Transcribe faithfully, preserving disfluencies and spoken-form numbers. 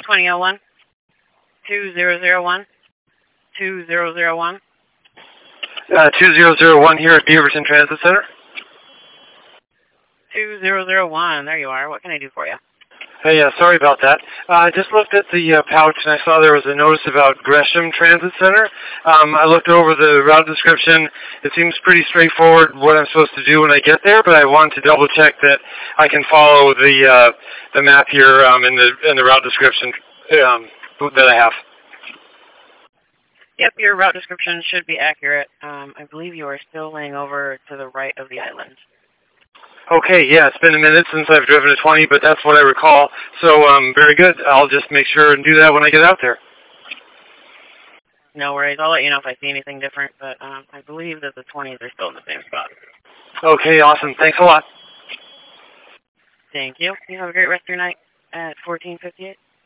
twenty oh one, two zero zero one, two zero zero one. Uh, two zero zero one here at Beaverton Transit Center. two zero zero one, there you are. What can I do for you? Hey, uh, sorry about that. Uh, I just looked at the uh, pouch and I saw there was a notice about Gresham Transit Center. Um, I looked over the route description. It seems pretty straightforward what I'm supposed to do when I get there, but I wanted to double check that I can follow the uh, the map here um, in the in the route description um, that I have. Yep, your route description should be accurate. Um, I believe you are still laying over to the right of the island. Okay, yeah, it's been a minute since I've driven a twenty, but that's what I recall. So, um, very good. I'll just make sure and do that when I get out there. No worries. I'll let you know if I see anything different, but um, I believe that the twenties are still in the same spot. Okay, awesome. Thanks a lot. Thank you. You have a great rest of your night at fourteen fifty-eight.